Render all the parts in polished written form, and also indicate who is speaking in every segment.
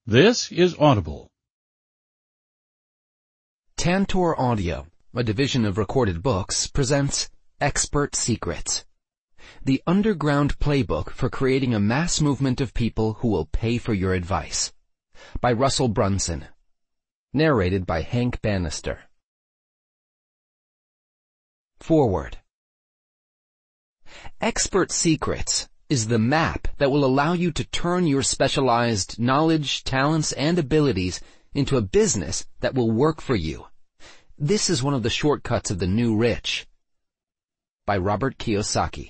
Speaker 1: This is Audible.
Speaker 2: Tantor Audio, a division of Recorded Books, presents Expert Secrets, the underground playbook for creating a mass movement of people who will pay for your advice, by Russell Brunson. Narrated by Hank Bannister. Forward. Expert Secrets is the map that will allow you to turn your specialized knowledge, talents, and abilities into a business that will work for you. This is one of the shortcuts of the new rich. By Robert Kiyosaki.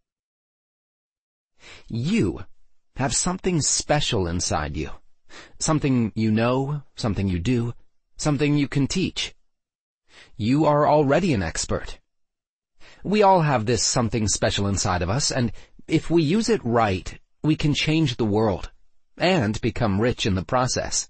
Speaker 2: You have something special inside you. Something you know, something you do, something you can teach. You are already an expert. We all have this something special inside of us, and if we use it right, we can change the world and become rich in the process.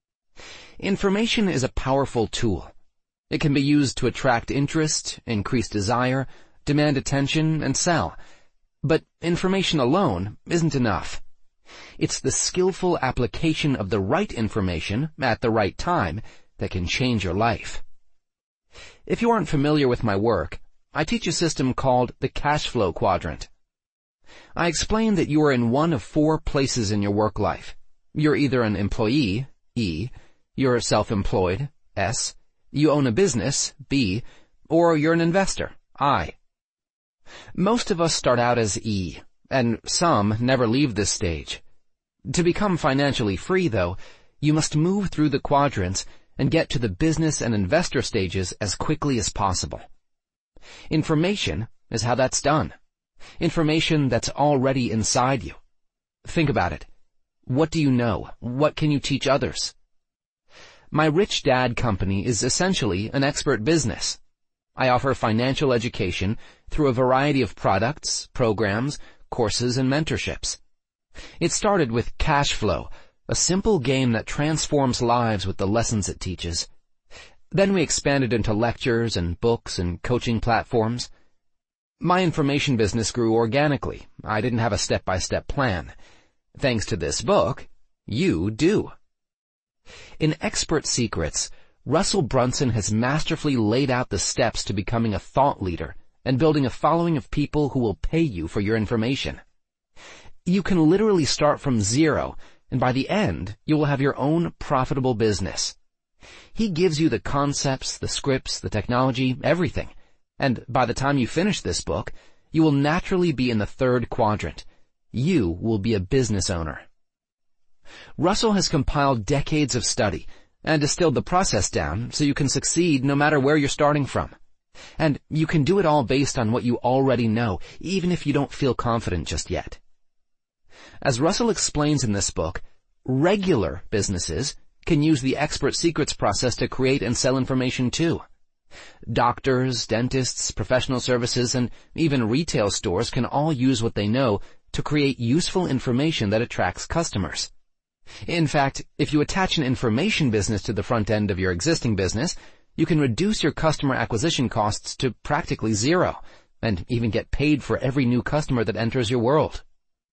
Speaker 2: Information is a powerful tool. It can be used to attract interest, increase desire, demand attention, and sell. But information alone isn't enough. It's the skillful application of the right information at the right time that can change your life. If you aren't familiar with my work, I teach a system called the cash flow quadrant. I explain that you are in one of four places in your work life. You're either an employee, E, you're self-employed, S, you own a business, B, or you're an investor, I. Most of us start out as E, and some never leave this stage. To become financially free, though, you must move through the quadrants and get to the business and investor stages as quickly as possible. Information is how that's done. Information that's already inside you. Think about it. What do you know? What can you teach others? My Rich Dad company is essentially an expert business. I offer financial education through a variety of products, programs, courses, and mentorships. It started with Cash Flow, a simple game that transforms lives with the lessons it teaches. Then we expanded into lectures and books and coaching platforms. My information business grew organically. I didn't have a step-by-step plan. Thanks to this book, you do. In Expert Secrets, Russell Brunson has masterfully laid out the steps to becoming a thought leader and building a following of people who will pay you for your information. You can literally start from zero, and by the end, you will have your own profitable business. He gives you the concepts, the scripts, the technology, everything. And by the time you finish this book, you will naturally be in the third quadrant. You will be a business owner. Russell has compiled decades of study and distilled the process down so you can succeed no matter where you're starting from. And you can do it all based on what you already know, even if you don't feel confident just yet. As Russell explains in this book, regular businesses can use the Expert Secrets process to create and sell information too. Doctors, dentists, professional services, and even retail stores can all use what they know to create useful information that attracts customers. In fact, if you attach an information business to the front end of your existing business, you can reduce your customer acquisition costs to practically zero, and even get paid for every new customer that enters your world.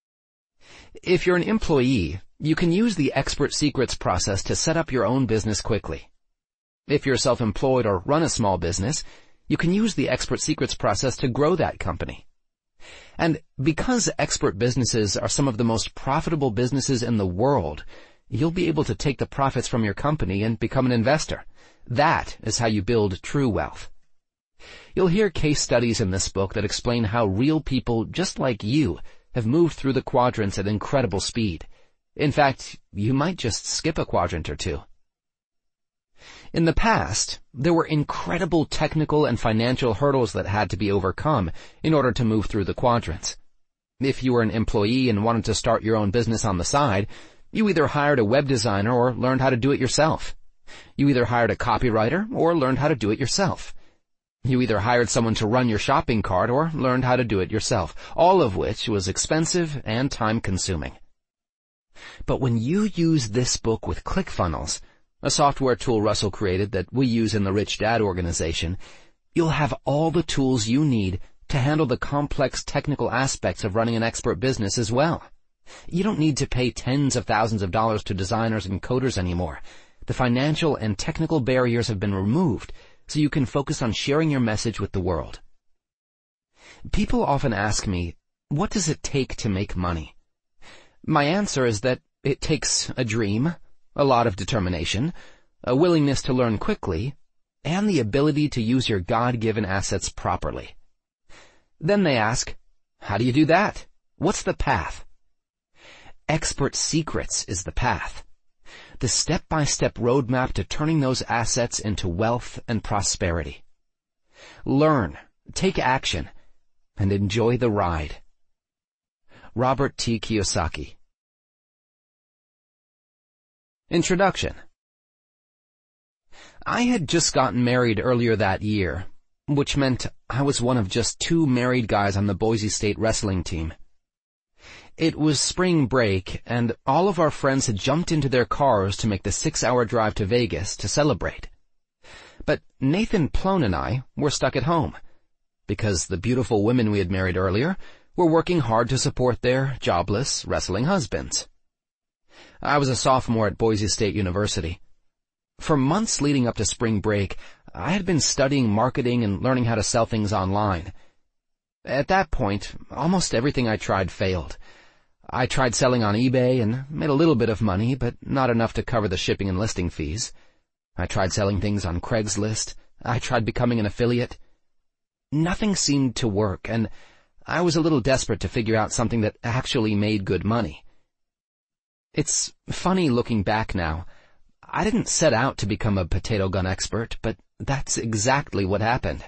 Speaker 2: If you're an employee, you can use the Expert Secrets process to set up your own business quickly. If you're self-employed or run a small business, you can use the Expert Secrets process to grow that company. And because expert businesses are some of the most profitable businesses in the world, you'll be able to take the profits from your company and become an investor. That is how you build true wealth. You'll hear case studies in this book that explain how real people just like you have moved through the quadrants at incredible speed. In fact, you might just skip a quadrant or two. In the past, there were incredible technical and financial hurdles that had to be overcome in order to move through the quadrants. If you were an employee and wanted to start your own business on the side, you either hired a web designer or learned how to do it yourself. You either hired a copywriter or learned how to do it yourself. You either hired someone to run your shopping cart or learned how to do it yourself, all of which was expensive and time-consuming. But when you use this book with ClickFunnels, a software tool Russell created that we use in the Rich Dad organization, you'll have all the tools you need to handle the complex technical aspects of running an expert business as well. You don't need to pay tens of thousands of dollars to designers and coders anymore. The financial and technical barriers have been removed, so you can focus on sharing your message with the world. People often ask me, what does it take to make money? My answer is that it takes a dream, a lot of determination, a willingness to learn quickly, and the ability to use your God-given assets properly. Then they ask, how do you do that? What's the path? Expert Secrets is the path. The step-by-step roadmap to turning those assets into wealth and prosperity. Learn, take action, and enjoy the ride. Robert T. Kiyosaki. Introduction. I had just gotten married earlier that year, which meant I was one of just 2 married guys on the Boise State wrestling team. It was spring break, and all of our friends had jumped into their cars to make the 6-hour drive to Vegas to celebrate. But Nathan Plone and I were stuck at home, because the beautiful women we had married earlier were working hard to support their jobless wrestling husbands. I was a sophomore at Boise State University. For months leading up to spring break, I had been studying marketing and learning how to sell things online. At that point, almost everything I tried failed. I tried selling on eBay and made a little bit of money, but not enough to cover the shipping and listing fees. I tried selling things on Craigslist. I tried becoming an affiliate. Nothing seemed to work, and I was a little desperate to figure out something that actually made good money. It's funny looking back now. I didn't set out to become a potato gun expert, but that's exactly what happened.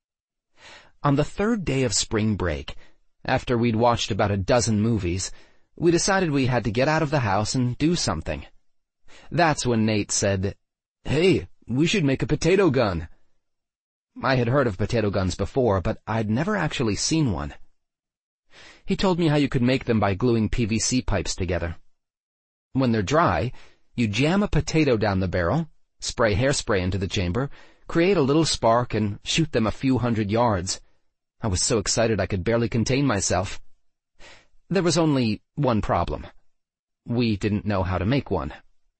Speaker 2: On the 3rd day of spring break, after we'd watched about a dozen movies, we decided we had to get out of the house and do something. That's when Nate said, "Hey, we should make a potato gun." I had heard of potato guns before, but I'd never actually seen one. He told me how you could make them by gluing PVC pipes together. When they're dry, you jam a potato down the barrel, spray hairspray into the chamber, create a little spark, and shoot them a few hundred yards. I was so excited I could barely contain myself. There was only one problem. We didn't know how to make one.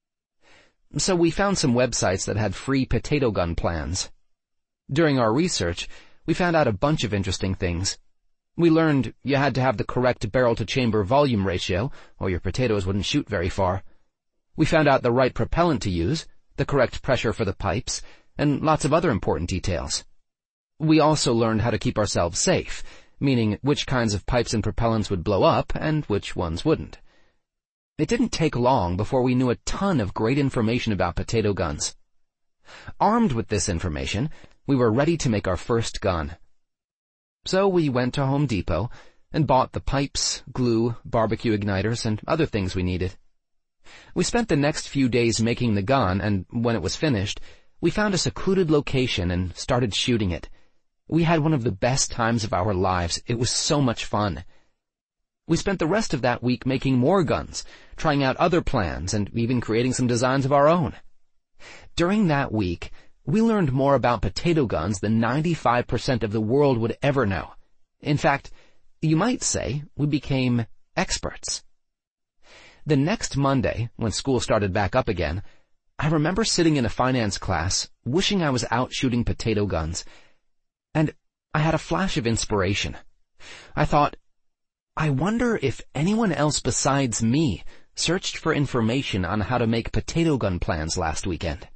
Speaker 2: So we found some websites that had free potato gun plans. During our research, we found out a bunch of interesting things. We learned you had to have the correct barrel-to-chamber volume ratio, or your potatoes wouldn't shoot very far. We found out the right propellant to use, the correct pressure for the pipes, and lots of other important details. We also learned how to keep ourselves safe, meaning which kinds of pipes and propellants would blow up and which ones wouldn't. It didn't take long before we knew a ton of great information about potato guns. Armed with this information, we were ready to make our first gun. So we went to Home Depot and bought the pipes, glue, barbecue igniters, and other things we needed. We spent the next few days making the gun, and when it was finished, we found a secluded location and started shooting it. We had one of the best times of our lives. It was so much fun. We spent the rest of that week making more guns, trying out other plans, and even creating some designs of our own. During that week, we learned more about potato guns than 95% of the world would ever know. In fact, you might say we became experts. The next Monday, when school started back up again, I remember sitting in a finance class, wishing I was out shooting potato guns. And I had a flash of inspiration. I thought, I wonder if anyone else besides me searched for information on how to make potato gun plans last weekend.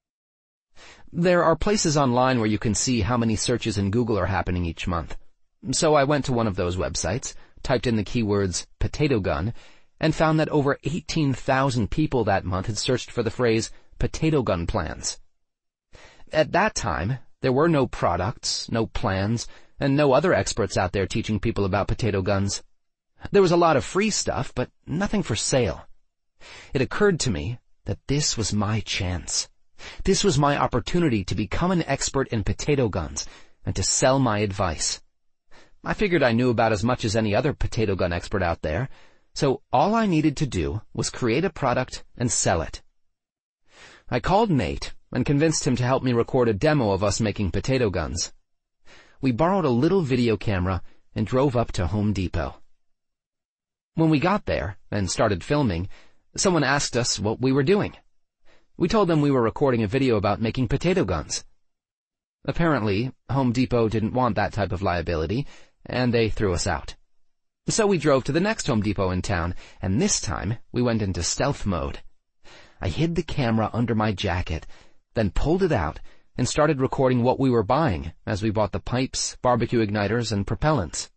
Speaker 2: There are places online where you can see how many searches in Google are happening each month. So I went to one of those websites, typed in the keywords potato gun, and found that over 18,000 people that month had searched for the phrase potato gun plans. At that time, there were no products, no plans, and no other experts out there teaching people about potato guns. There was a lot of free stuff, but nothing for sale. It occurred to me that this was my chance. This was my opportunity to become an expert in potato guns and to sell my advice. I figured I knew about as much as any other potato gun expert out there, so all I needed to do was create a product and sell it. I called Nate and convinced him to help me record a demo of us making potato guns. We borrowed a little video camera and drove up to Home Depot. When we got there and started filming, someone asked us what we were doing. We told them we were recording a video about making potato guns. Apparently, Home Depot didn't want that type of liability, and they threw us out. So we drove to the next Home Depot in town, and this time we went into stealth mode. I hid the camera under my jacket, then pulled it out and started recording what we were buying as we bought the pipes, barbecue igniters, and propellants.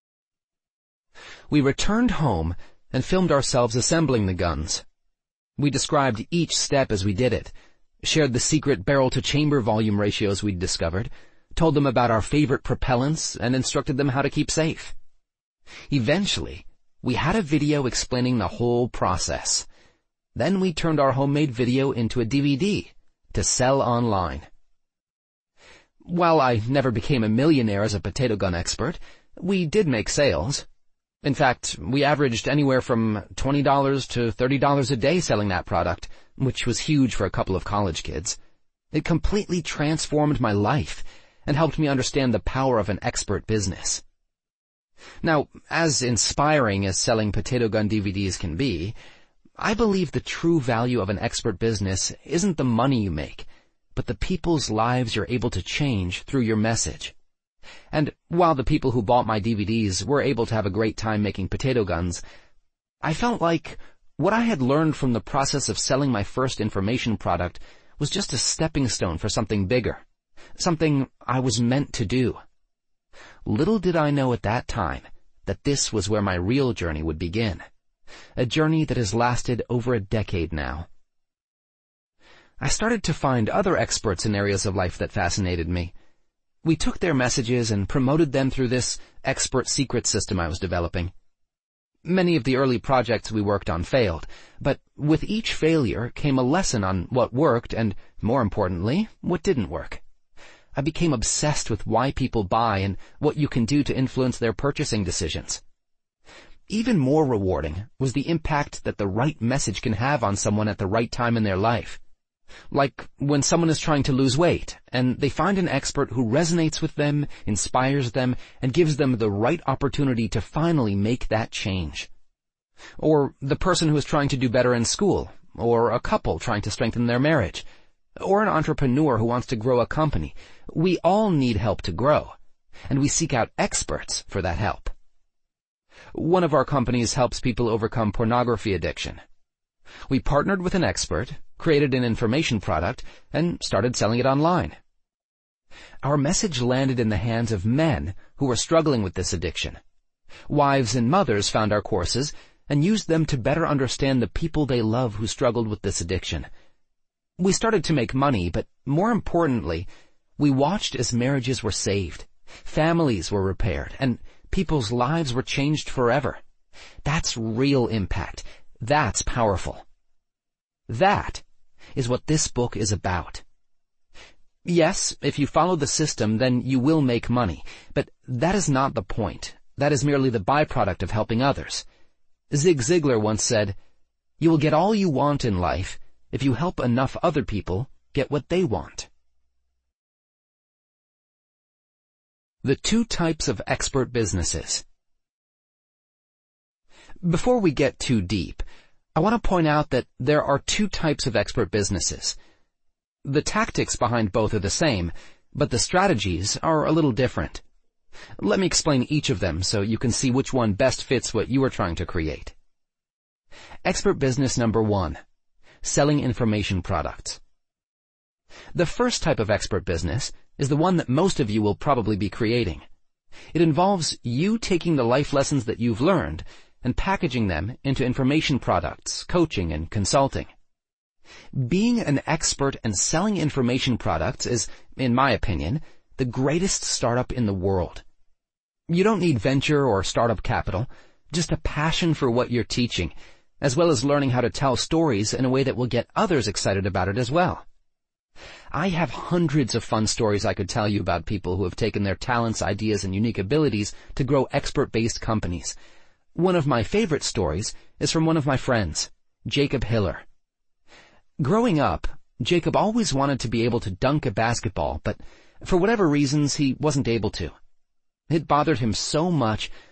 Speaker 2: We returned home and filmed ourselves assembling the guns. We described each step as we did it, shared the secret barrel-to-chamber volume ratios we'd discovered, told them about our favorite propellants, and instructed them how to keep safe. Eventually, we had a video explaining the whole process. Then we turned our homemade video into a DVD to sell online. While I never became a millionaire as a potato gun expert, we did make sales. In fact, we averaged anywhere from $20 to $30 a day selling that product, which was huge for a couple of college kids. It completely transformed my life and helped me understand the power of an expert business. Now, as inspiring as selling potato gun DVDs can be, I believe the true value of an expert business isn't the money you make, but the people's lives you're able to change through your message. And while the people who bought my DVDs were able to have a great time making potato guns, I felt like what I had learned from the process of selling my first information product was just a stepping stone for something bigger, something I was meant to do. Little did I know at that time that this was where my real journey would begin, a journey that has lasted over a decade now. I started to find other experts in areas of life that fascinated me. We took their messages and promoted them through this expert secret system I was developing. Many of the early projects we worked on failed, but with each failure came a lesson on what worked and, more importantly, what didn't work. I became obsessed with why people buy and what you can do to influence their purchasing decisions. Even more rewarding was the impact that the right message can have on someone at the right time in their life. Like when someone is trying to lose weight, and they find an expert who resonates with them, inspires them, and gives them the right opportunity to finally make that change. Or the person who is trying to do better in school, or a couple trying to strengthen their marriage, or an entrepreneur who wants to grow a company. We all need help to grow, and we seek out experts for that help. One of our companies helps people overcome pornography addiction. We partnered with an expert, created an information product, and started selling it online. Our message landed in the hands of men who were struggling with this addiction. Wives and mothers found our courses and used them to better understand the people they love who struggled with this addiction. We started to make money, but more importantly, we watched as marriages were saved, families were repaired, and people's lives were changed forever. That's real impact. That's powerful. That is what this book is about. Yes, if you follow the system, then you will make money, but that is not the point. That is merely the byproduct of helping others. Zig Ziglar once said, "You will get all you want in life if you help enough other people get what they want." The two types of expert businesses. Before we get too deep, I want to point out that there are two types of expert businesses. The tactics behind both are the same, but the strategies are a little different. Let me explain each of them so you can see which one best fits what you are trying to create. Expert business number 1, selling information products. The first type of expert business is the one that most of you will probably be creating. It involves you taking the life lessons that you've learned and packaging them into information products, coaching, and consulting. Being an expert and selling information products is, in my opinion, the greatest startup in the world. You don't need venture or startup capital, just a passion for what you're teaching, as well as learning how to tell stories in a way that will get others excited about it as well. I have hundreds of fun stories I could tell you about people who have taken their talents, ideas, and unique abilities to grow expert-based companies. One of my favorite stories is from one of my friends, Jacob Hiller. Growing up, Jacob always wanted to be able to dunk a basketball, but for whatever reasons, he wasn't able to. It bothered him so much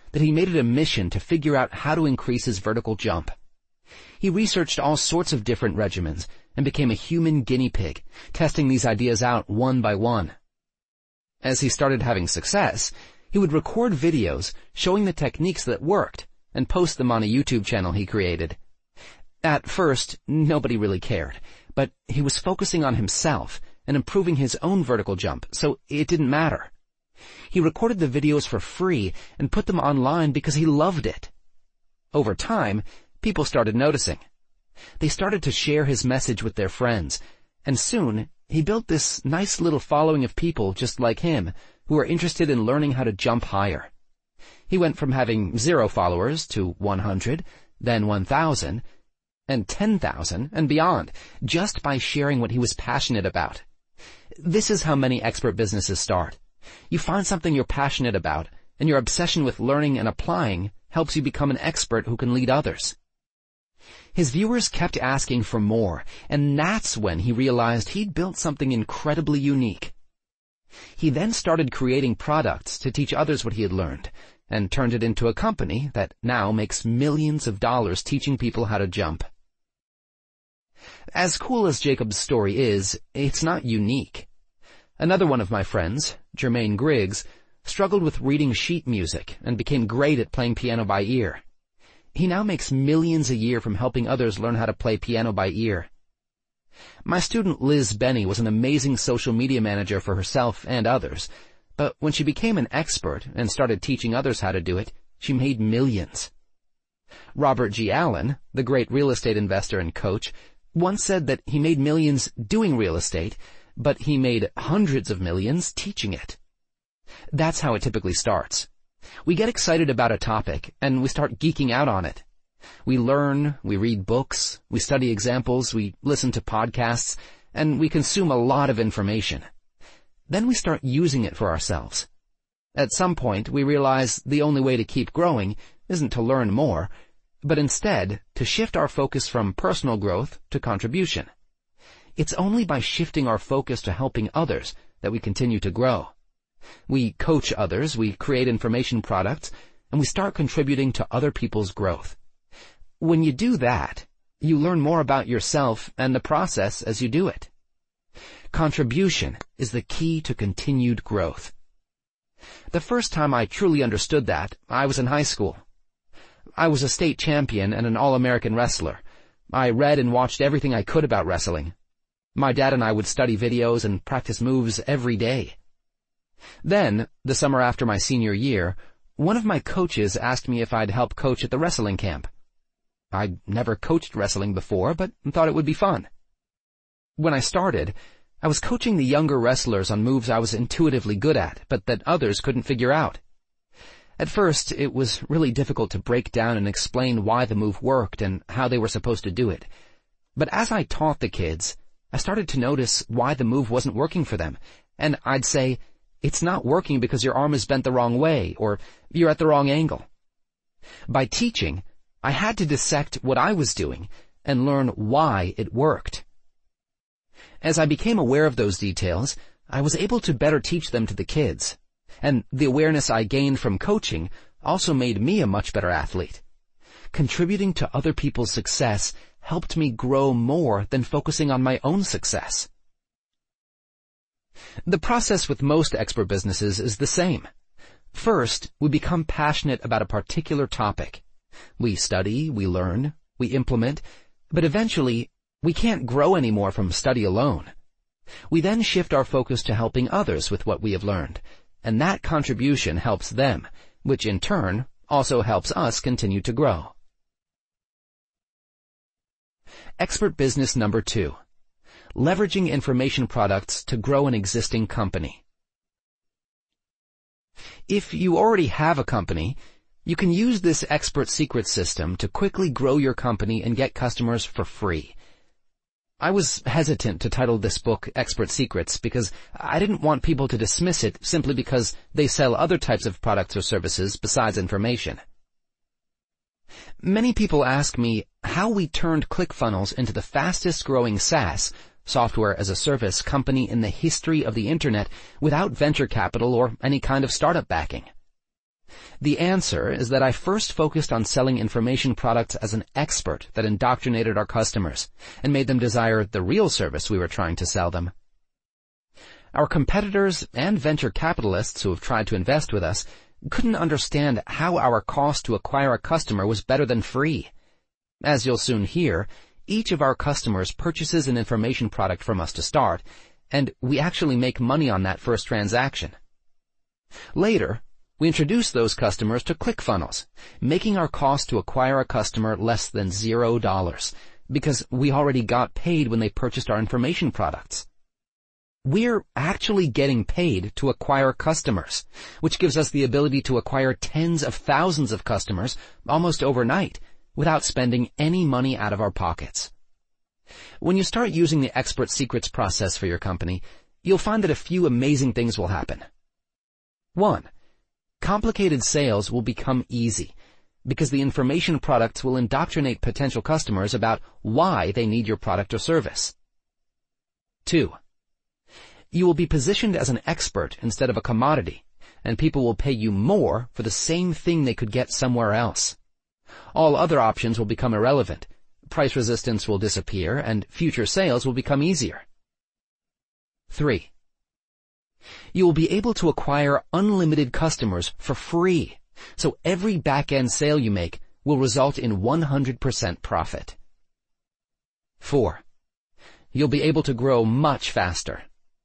Speaker 2: that he made it a mission to figure out how to increase his vertical jump. He researched all sorts of different regimens and became a human guinea pig, testing these ideas out one by one. As he started having success, he would record videos showing the techniques that worked and post them on a YouTube channel he created. At first, nobody really cared, but he was focusing on himself and improving his own vertical jump, so it didn't matter. He recorded the videos for free and put them online because he loved it. Over time, people started noticing. They started to share his message with their friends, and soon he built this nice little following of people just like him who were interested in learning how to jump higher. He went from having 0 followers to 100, then 1,000, and 10,000 and beyond, just by sharing what he was passionate about. This is how many expert businesses start. You find something you're passionate about, and your obsession with learning and applying helps you become an expert who can lead others. His viewers kept asking for more, and that's when he realized he'd built something incredibly unique. He then started creating products to teach others what he had learned, and turned it into a company that now makes millions of dollars teaching people how to jump. As cool as Jacob's story is, it's not unique. Another one of my friends, Jermaine Griggs, struggled with reading sheet music and became great at playing piano by ear. He now makes millions a year from helping others learn how to play piano by ear. My student Liz Benny was an amazing social media manager for herself and others, but when she became an expert and started teaching others how to do it, she made millions. Robert G. Allen, the great real estate investor and coach, once said that he made millions doing real estate, but he made hundreds of millions teaching it. That's how it typically starts. We get excited about a topic, and we start geeking out on it. We learn, we read books, we study examples, we listen to podcasts, and we consume a lot of information. Then we start using it for ourselves. At some point, we realize the only way to keep growing isn't to learn more, but instead to shift our focus from personal growth to contribution. It's only by shifting our focus to helping others that we continue to grow. We coach others, we create information products, and we start contributing to other people's growth. When you do that, you learn more about yourself and the process as you do it. Contribution is the key to continued growth. The first time I truly understood that, I was in high school. I was a state champion and an All-American wrestler. I read and watched everything I could about wrestling. My dad and I would study videos and practice moves every day. Then, the summer after my senior year, one of my coaches asked me if I'd help coach at the wrestling camp. I'd never coached wrestling before, but thought it would be fun. When I started, I was coaching the younger wrestlers on moves I was intuitively good at, but that others couldn't figure out. At first, it was really difficult to break down and explain why the move worked and how they were supposed to do it. But as I taught the kids, I started to notice why the move wasn't working for them, and I'd say, "It's not working because your arm is bent the wrong way, or you're at the wrong angle." By teaching, I had to dissect what I was doing and learn why it worked. As I became aware of those details, I was able to better teach them to the kids. And the awareness I gained from coaching also made me a much better athlete. Contributing to other people's success helped me grow more than focusing on my own success. The process with most expert businesses is the same. First, we become passionate about a particular topic. We study, we learn, we implement, but eventually, we can't grow anymore from study alone. We then shift our focus to helping others with what we have learned, and that contribution helps them, which in turn also helps us continue to grow. Expert business number 2. Leveraging information products to grow an existing company. If you already have a company, you can use this expert secret system to quickly grow your company and get customers for free. I was hesitant to title this book Expert Secrets because I didn't want people to dismiss it simply because they sell other types of products or services besides information. Many people ask me how we turned ClickFunnels into the fastest growing SaaS, software as a service company in the history of the internet without venture capital or any kind of startup backing. The answer is that I first focused on selling information products as an expert that indoctrinated our customers and made them desire the real service we were trying to sell them. Our competitors and venture capitalists who have tried to invest with us couldn't understand how our cost to acquire a customer was better than free. As you'll soon hear, each of our customers purchases an information product from us to start, and we actually make money on that first transaction. Later, we introduce those customers to ClickFunnels, making our cost to acquire a customer less than $0, because we already got paid when they purchased our information products. We're actually getting paid to acquire customers, which gives us the ability to acquire tens of thousands of customers almost overnight without spending any money out of our pockets. When you start using the Expert Secrets process for your company, you'll find that a few amazing things will happen. 1. Complicated sales will become easy because the information products will indoctrinate potential customers about why they need your product or service. 2. You will be positioned as an expert instead of a commodity, and people will pay you more for the same thing they could get somewhere else. All other options will become irrelevant, price resistance will disappear, and future sales will become easier. 3. You will be able to acquire unlimited customers for free, so every back-end sale you make will result in 100% profit. 4. You'll be able to grow much faster.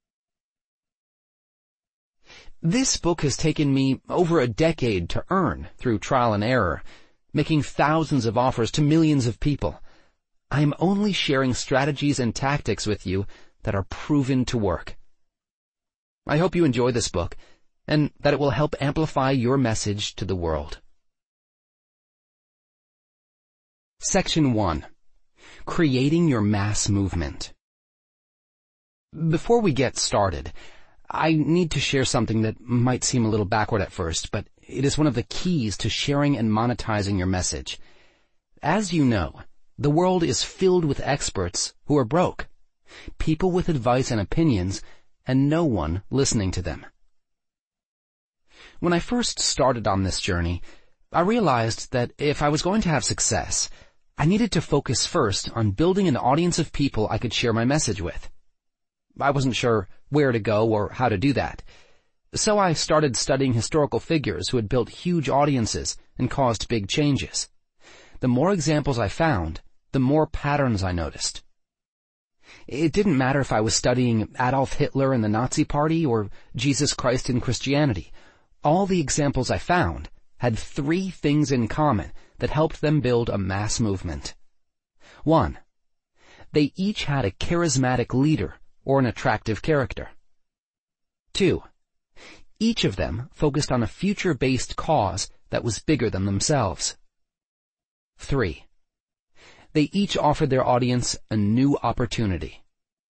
Speaker 2: This book has taken me over a decade to earn through trial and error, making thousands of offers to millions of people. I am only sharing strategies and tactics with you that are proven to work. I hope you enjoy this book, and that it will help amplify your message to the world. Section 1. Creating your mass movement. Before we get started, I need to share something that might seem a little backward at first, but it is one of the keys to sharing and monetizing your message. As you know, the world is filled with experts who are broke, people with advice and opinions, and no one listening to them. When I first started on this journey, I realized that if I was going to have success, I needed to focus first on building an audience of people I could share my message with. I wasn't sure where to go or how to do that, so I started studying historical figures who had built huge audiences and caused big changes. The more examples I found, the more patterns I noticed. It didn't matter if I was studying Adolf Hitler and the Nazi Party or Jesus Christ and Christianity. All the examples I found had 3 things in common that helped them build a mass movement. 1. They each had a charismatic leader or an attractive character. 2. Each of them focused on a future-based cause that was bigger than themselves. 3. They each offered their audience a new opportunity.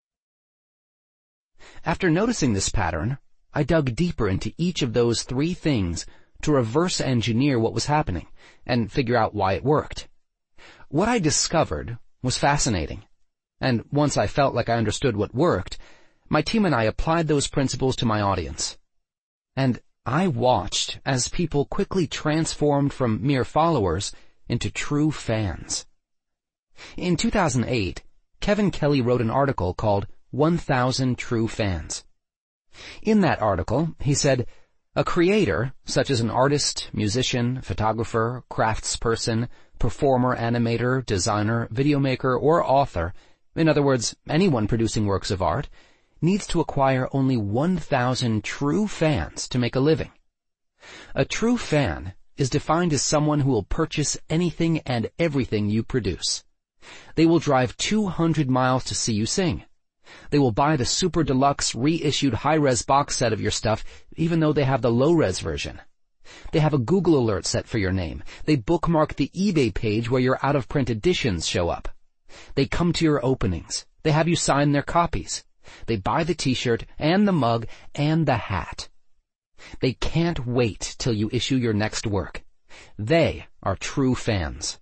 Speaker 2: After noticing this pattern, I dug deeper into each of those 3 things to reverse engineer what was happening and figure out why it worked. What I discovered was fascinating, and once I felt like I understood what worked, my team and I applied those principles to my audience. And I watched as people quickly transformed from mere followers into true fans. In 2008, Kevin Kelly wrote an article called 1,000 True Fans. In that article, he said, a creator, such as an artist, musician, photographer, craftsperson, performer, animator, designer, videomaker, or author, in other words, anyone producing works of art, needs to acquire only 1,000 true fans to make a living. A true fan is defined as someone who will purchase anything and everything you produce. They will drive 200 miles to see you sing. They will buy the super deluxe reissued high-res box set of your stuff even though they have the low-res version. They have a Google alert set for your name. They bookmark the eBay page where your out-of-print editions show up. They come to your openings. They have you sign their copies. They buy the t-shirt and the mug and the hat. They can't wait till you issue your next work. They are true fans.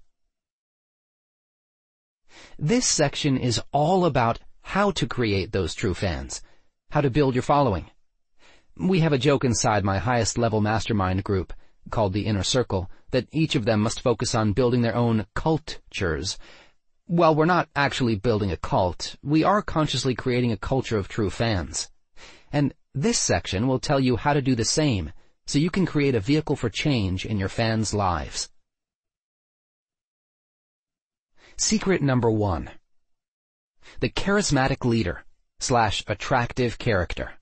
Speaker 2: This section is all about how to create those true fans, how to build your following. We have a joke inside my highest level mastermind group called the Inner Circle, that each of them must focus on building their own cultures. While we're not actually building a cult, we are consciously creating a culture of true fans. And this section will tell you how to do the same, so you can create a vehicle for change in your fans' lives. Secret number 1. The charismatic leader / attractive character.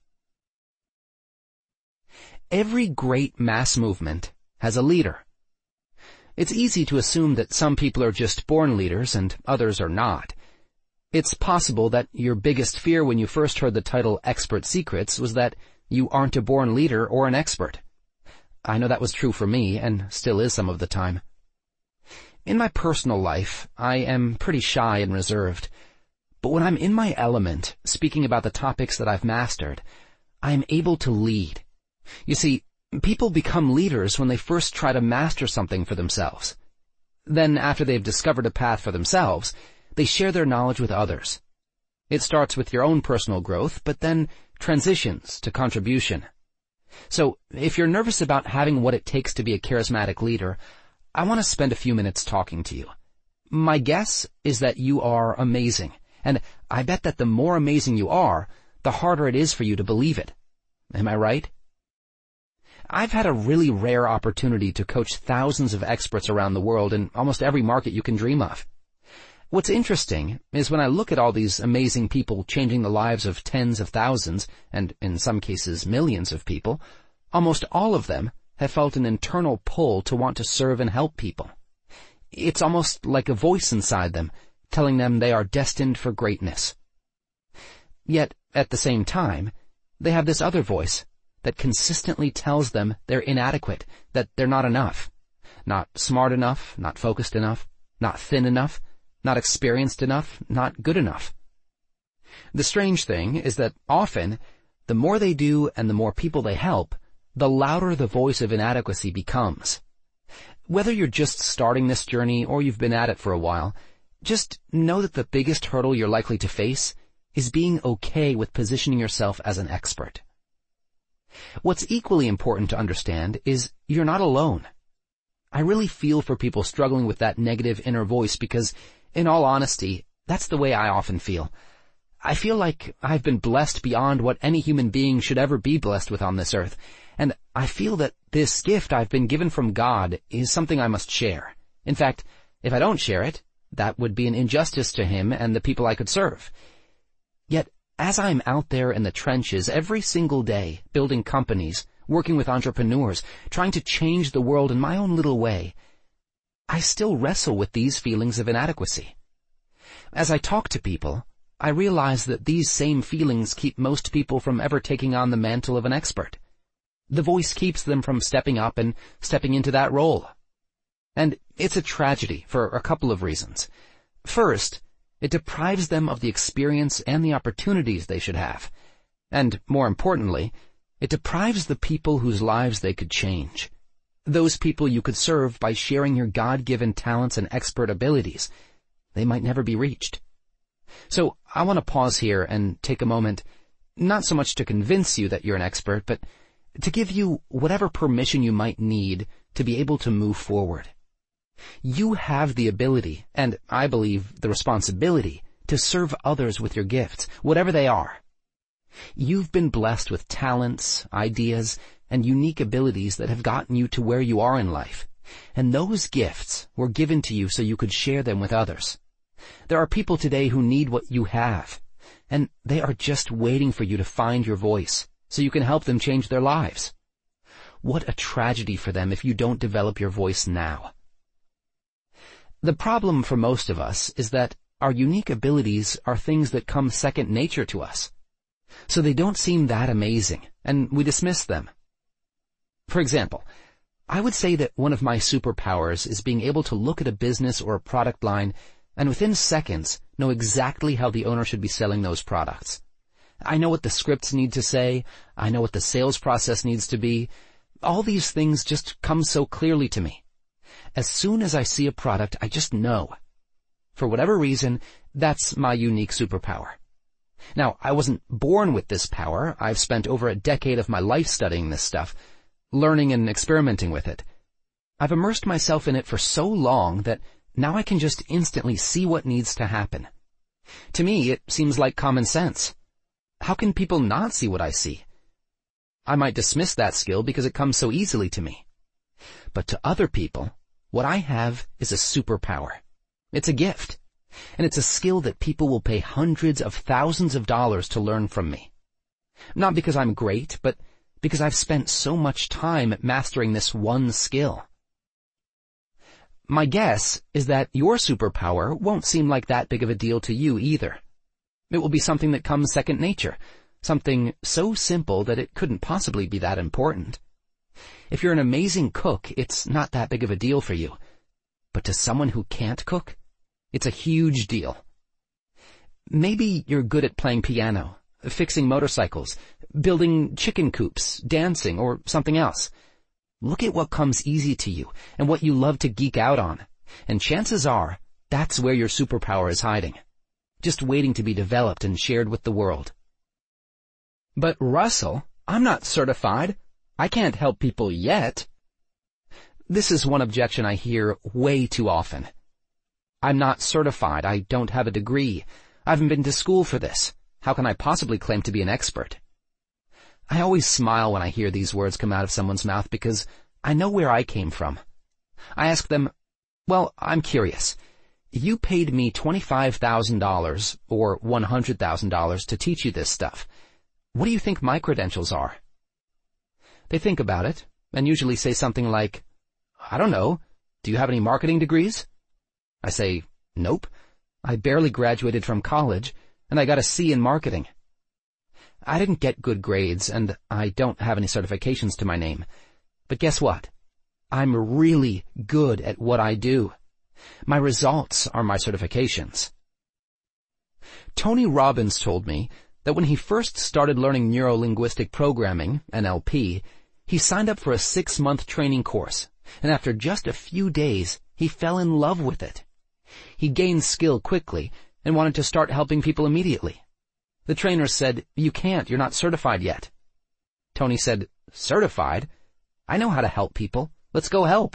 Speaker 2: Every great mass movement has a leader. It's easy to assume that some people are just born leaders and others are not. It's possible that your biggest fear when you first heard the title Expert Secrets was that you aren't a born leader or an expert. I know that was true for me, and still is some of the time. In my personal life, I am pretty shy and reserved. But when I'm in my element, speaking about the topics that I've mastered, I am able to lead. You see, people become leaders when they first try to master something for themselves. Then, after they've discovered a path for themselves, they share their knowledge with others. It starts with your own personal growth, but then transitions to contribution. So, if you're nervous about having what it takes to be a charismatic leader, I want to spend a few minutes talking to you. My guess is that you are amazing, and I bet that the more amazing you are, the harder it is for you to believe it. Am I right? I've had a really rare opportunity to coach thousands of experts around the world in almost every market you can dream of. What's interesting is when I look at all these amazing people changing the lives of tens of thousands, and in some cases millions of people, almost all of them have felt an internal pull to want to serve and help people. It's almost like a voice inside them telling them they are destined for greatness. Yet, at the same time, they have this other voice that consistently tells them they're inadequate, that they're not enough. Not smart enough, not focused enough, not thin enough, not experienced enough, not good enough. The strange thing is that often, the more they do and the more people they help, the louder the voice of inadequacy becomes. Whether you're just starting this journey or you've been at it for a while, just know that the biggest hurdle you're likely to face is being okay with positioning yourself as an expert. What's equally important to understand is you're not alone. I really feel for people struggling with that negative inner voice because, in all honesty, that's the way I often feel. I feel like I've been blessed beyond what any human being should ever be blessed with on this earth, and I feel that this gift I've been given from God is something I must share. In fact, if I don't share it, that would be an injustice to Him and the people I could serve. Yet, as I'm out there in the trenches every single day, building companies, working with entrepreneurs, trying to change the world in my own little way, I still wrestle with these feelings of inadequacy. As I talk to people, I realize that these same feelings keep most people from ever taking on the mantle of an expert. The voice keeps them from stepping up and stepping into that role. And it's a tragedy for a couple of reasons. First, it deprives them of the experience and the opportunities they should have. And, more importantly, it deprives the people whose lives they could change. Those people you could serve by sharing your God-given talents and expert abilities. They might never be reached. So, I want to pause here and take a moment, not so much to convince you that you're an expert, but to give you whatever permission you might need to be able to move forward. You have the ability, and I believe the responsibility, to serve others with your gifts, whatever they are. You've been blessed with talents, ideas, and unique abilities that have gotten you to where you are in life, and those gifts were given to you so you could share them with others. There are people today who need what you have, and they are just waiting for you to find your voice so you can help them change their lives. What a tragedy for them if you don't develop your voice now. The problem for most of us is that our unique abilities are things that come second nature to us. So they don't seem that amazing, and we dismiss them. For example, I would say that one of my superpowers is being able to look at a business or a product line and within seconds know exactly how the owner should be selling those products. I know what the scripts need to say. I know what the sales process needs to be. All these things just come so clearly to me. As soon as I see a product, I just know. For whatever reason, that's my unique superpower. Now, I wasn't born with this power. I've spent over a decade of my life studying this stuff, learning and experimenting with it. I've immersed myself in it for so long that now I can just instantly see what needs to happen. To me, it seems like common sense. How can people not see what I see? I might dismiss that skill because it comes so easily to me. But to other people, what I have is a superpower. It's a gift, and it's a skill that people will pay hundreds of thousands of dollars to learn from me. Not because I'm great, but because I've spent so much time mastering this one skill. My guess is that your superpower won't seem like that big of a deal to you either. It will be something that comes second nature, something so simple that it couldn't possibly be that important. If you're an amazing cook, it's not that big of a deal for you. But to someone who can't cook, it's a huge deal. Maybe you're good at playing piano, fixing motorcycles, building chicken coops, dancing, or something else. Look at what comes easy to you and what you love to geek out on, and chances are that's where your superpower is hiding, just waiting to be developed and shared with the world. But Russell, I'm not certified. I can't help people yet. This is one objection I hear way too often. I'm not certified. I don't have a degree. I haven't been to school for this. How can I possibly claim to be an expert? I always smile when I hear these words come out of someone's mouth because I know where I came from. I ask them, well, I'm curious. You paid me $25,000 or $100,000 to teach you this stuff. What do you think my credentials are? They think about it and usually say something like, I don't know. Do you have any marketing degrees? I say, nope. I barely graduated from college and I got a C in marketing. I didn't get good grades, and I don't have any certifications to my name. But guess what? I'm really good at what I do. My results are my certifications. Tony Robbins told me that when he first started learning neuro-linguistic programming, NLP, he signed up for a 6-month training course, and after just a few days, he fell in love with it. He gained skill quickly and wanted to start helping people immediately. The trainer said, you can't, you're not certified yet. Tony said, certified? I know how to help people. Let's go help.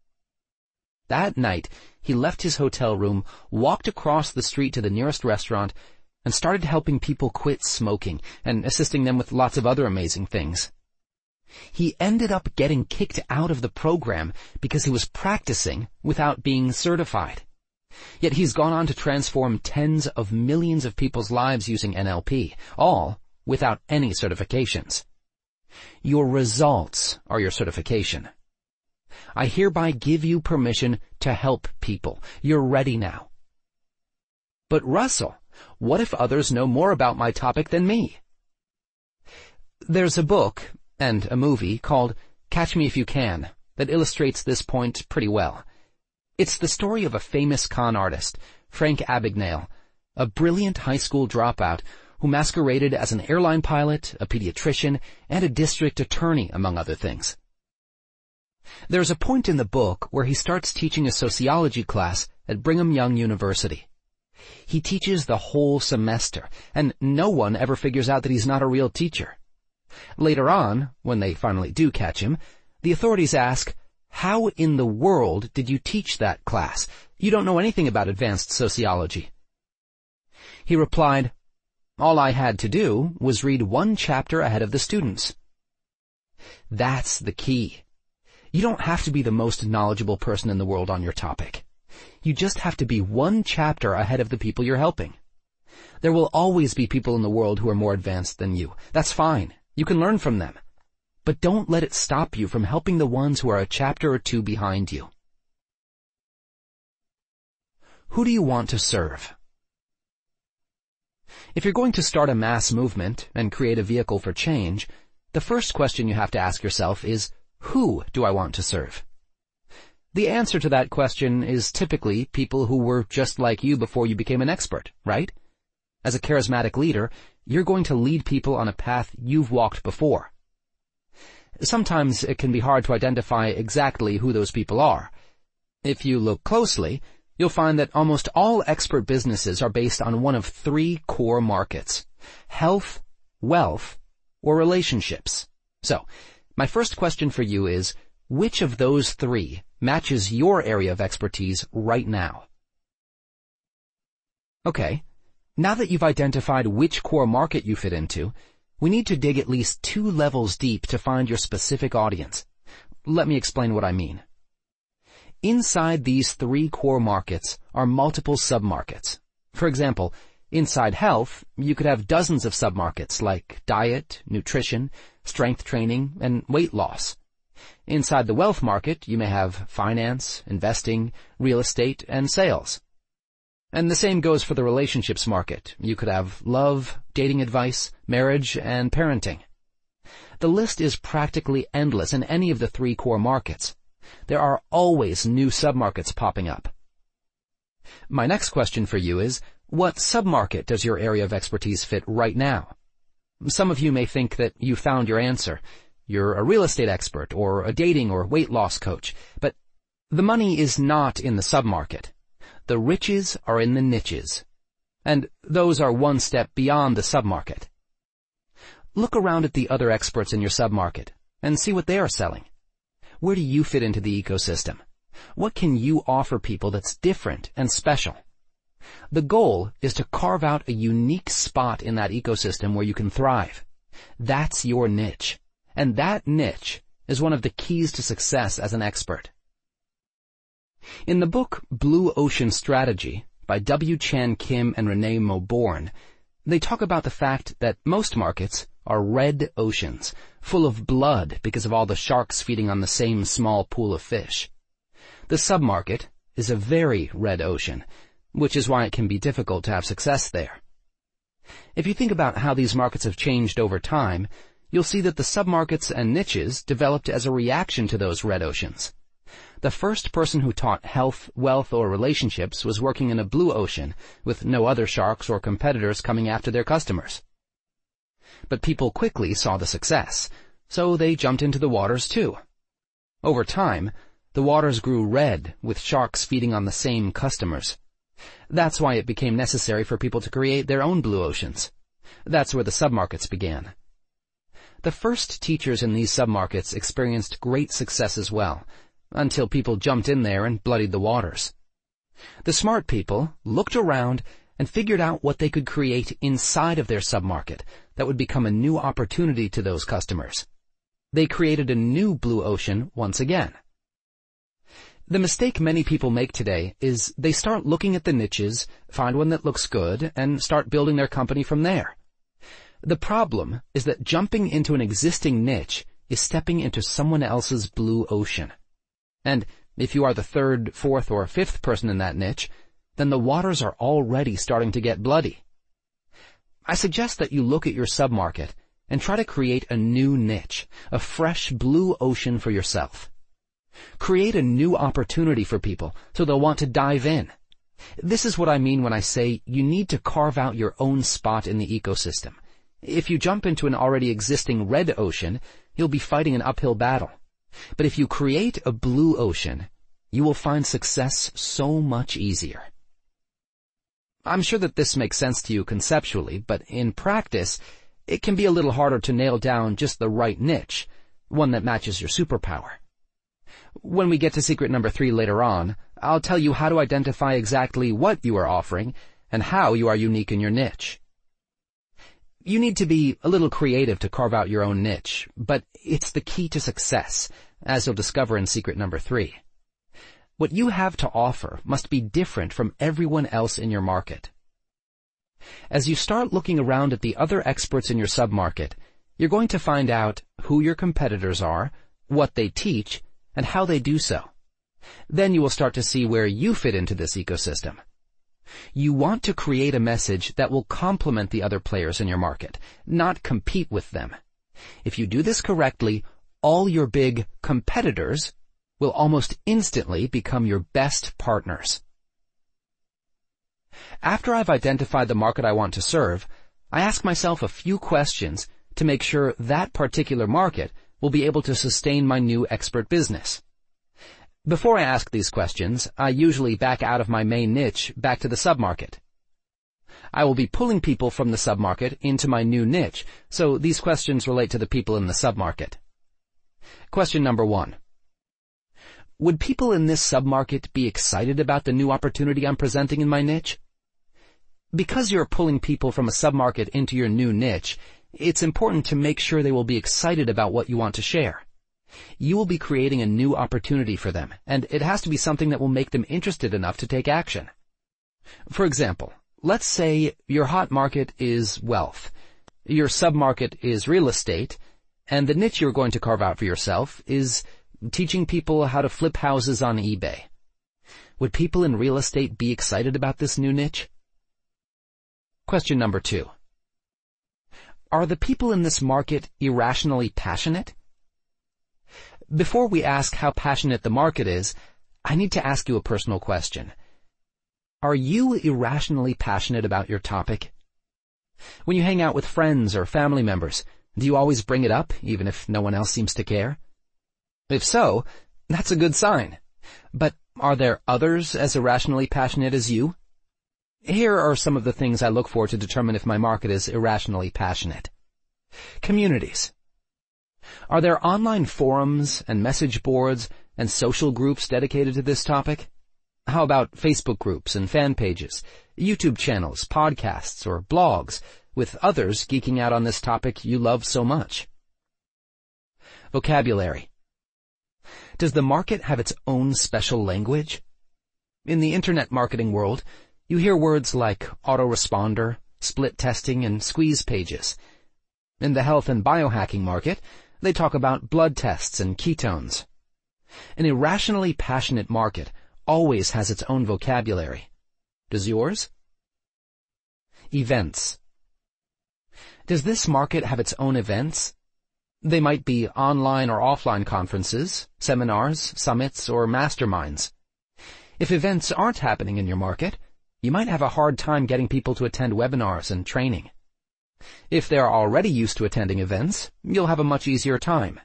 Speaker 2: That night, he left his hotel room, walked across the street to the nearest restaurant, and started helping people quit smoking and assisting them with lots of other amazing things. He ended up getting kicked out of the program because he was practicing without being certified. Yet he's gone on to transform tens of millions of people's lives using NLP, all without any certifications. Your results are your certification. I hereby give you permission to help people. You're ready now. But Russell, what if others know more about my topic than me? There's a book and a movie called Catch Me If You Can that illustrates this point pretty well. It's the story of a famous con artist, Frank Abagnale, a brilliant high school dropout who masqueraded as an airline pilot, a pediatrician, and a district attorney, among other things. There's a point in the book where he starts teaching a sociology class at Brigham Young University. He teaches the whole semester, and no one ever figures out that he's not a real teacher. Later on, when they finally do catch him, the authorities ask, how in the world did you teach that class? You don't know anything about advanced sociology. He replied, all I had to do was read one chapter ahead of the students. That's the key. You don't have to be the most knowledgeable person in the world on your topic. You just have to be one chapter ahead of the people you're helping. There will always be people in the world who are more advanced than you. That's fine. You can learn from them. But don't let it stop you from helping the ones who are a chapter or two behind you. Who do you want to serve? If you're going to start a mass movement and create a vehicle for change, the first question you have to ask yourself is, who do I want to serve? The answer to that question is typically people who were just like you before you became an expert, right? As a charismatic leader, you're going to lead people on a path you've walked before. Sometimes it can be hard to identify exactly who those people are. If you look closely, you'll find that almost all expert businesses are based on one of 3 core markets: health, wealth, or relationships. So, my first question for you is, which of those 3 matches your area of expertise right now. Okay, now that you've identified which core market you fit into, we need to dig at least 2 levels deep to find your specific audience. Let me explain what I mean. Inside these 3 core markets are multiple submarkets. For example, inside health, you could have dozens of submarkets like diet, nutrition, strength training, and weight loss. Inside the wealth market, you may have finance, investing, real estate, and sales. And the same goes for the relationships market. You could have love, dating advice, marriage, and parenting. The list is practically endless in any of the 3 core markets. There are always new submarkets popping up. My next question for you is, what submarket does your area of expertise fit right now? Some of you may think that you found your answer. You're a real estate expert or a dating or weight loss coach, but the money is not in the submarket. The riches are in the niches, and those are one step beyond the submarket. Look around at the other experts in your submarket and see what they are selling. Where do you fit into the ecosystem? What can you offer people that's different and special? The goal is to carve out a unique spot in that ecosystem where you can thrive. That's your niche, and that niche is one of the keys to success as an expert. In the book Blue Ocean Strategy by W. Chan Kim and Renee Mauborgne, they talk about the fact that most markets are red oceans, full of blood because of all the sharks feeding on the same small pool of fish. The submarket is a very red ocean, which is why it can be difficult to have success there. If you think about how these markets have changed over time, you'll see that the submarkets and niches developed as a reaction to those red oceans. The first person who taught health, wealth, or relationships was working in a blue ocean with no other sharks or competitors coming after their customers. But people quickly saw the success, so they jumped into the waters too. Over time, the waters grew red with sharks feeding on the same customers. That's why it became necessary for people to create their own blue oceans. That's where the submarkets began. The first teachers in these submarkets experienced great success as well, until people jumped in there and bloodied the waters. The smart people looked around and figured out what they could create inside of their submarket that would become a new opportunity to those customers. They created a new blue ocean once again. The mistake many people make today is they start looking at the niches, find one that looks good, and start building their company from there. The problem is that jumping into an existing niche is stepping into someone else's blue ocean. And if you are the 3rd, 4th, or 5th person in that niche, then the waters are already starting to get bloody. I suggest that you look at your submarket and try to create a new niche, a fresh blue ocean for yourself. Create a new opportunity for people so they'll want to dive in. This is what I mean when I say you need to carve out your own spot in the ecosystem. If you jump into an already existing red ocean, you'll be fighting an uphill battle. But if you create a blue ocean, you will find success so much easier. I'm sure that this makes sense to you conceptually, but in practice, it can be a little harder to nail down just the right niche, one that matches your superpower. When we get to secret number 3 later on, I'll tell you how to identify exactly what you are offering and how you are unique in your niche. You need to be a little creative to carve out your own niche, but it's the key to success, as you'll discover in secret number 3. What you have to offer must be different from everyone else in your market. As you start looking around at the other experts in your submarket, you're going to find out who your competitors are, what they teach, and how they do so. Then you will start to see where you fit into this ecosystem. You want to create a message that will complement the other players in your market, not compete with them. If you do this correctly, all your big competitors will almost instantly become your best partners. After I've identified the market I want to serve, I ask myself a few questions to make sure that particular market will be able to sustain my new expert business. Before I ask these questions, I usually back out of my main niche back to the submarket. I will be pulling people from the submarket into my new niche, so these questions relate to the people in the submarket. Question number 1. Would people in this submarket be excited about the new opportunity I'm presenting in my niche? Because you're pulling people from a submarket into your new niche, it's important to make sure they will be excited about what you want to share. You will be creating a new opportunity for them, and it has to be something that will make them interested enough to take action. For example, let's say your hot market is wealth, your submarket is real estate, and the niche you're going to carve out for yourself is teaching people how to flip houses on eBay. Would people in real estate be excited about this new niche? Question number 2. Are the people in this market irrationally passionate? Before we ask how passionate the market is, I need to ask you a personal question. Are you irrationally passionate about your topic? When you hang out with friends or family members, do you always bring it up, even if no one else seems to care? If so, that's a good sign. But are there others as irrationally passionate as you? Here are some of the things I look for to determine if my market is irrationally passionate. Communities. Are there online forums and message boards and social groups dedicated to this topic? How about Facebook groups and fan pages, YouTube channels, podcasts, or blogs with others geeking out on this topic you love so much? Vocabulary. Does the market have its own special language? In the internet marketing world, you hear words like autoresponder, split testing, and squeeze pages. In the health and biohacking market, they talk about blood tests and ketones. An irrationally passionate market always has its own vocabulary. Does yours? Events. Does this market have its own events? They might be online or offline conferences, seminars, summits, or masterminds. If events aren't happening in your market, you might have a hard time getting people to attend webinars and training. If they're already used to attending events, you'll have a much easier time.